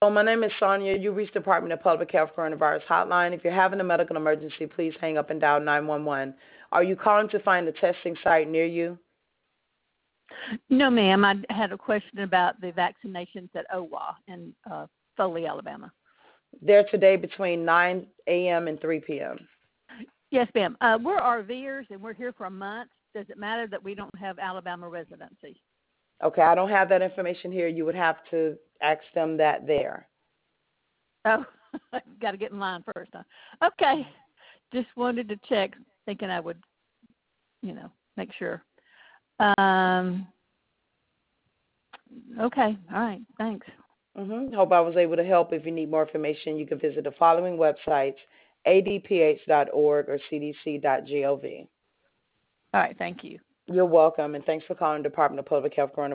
My name is Sonia. You reached the Department of Public Health Coronavirus Hotline. If you're having a medical emergency, please hang up and dial 911. Are you calling to find a testing site near you? No, ma'am. I had a question about the vaccinations at OWA in Foley, Alabama. They're today between 9 a.m. and 3 p.m. Yes, ma'am. We're RVers, and we're here for a month. Does it matter that we don't have Alabama residency? Okay, I don't have that information here. You would have to ask them that there. Oh, got to get in line first. Huh? Okay. Just wanted to check, thinking I would, make sure. Okay. All right. Thanks. Hope I was able to help. If you need more information, you can visit the following websites, adph.org or cdc.gov. All right. Thank you. You're welcome, and thanks for calling the Department of Public Health Coronavirus.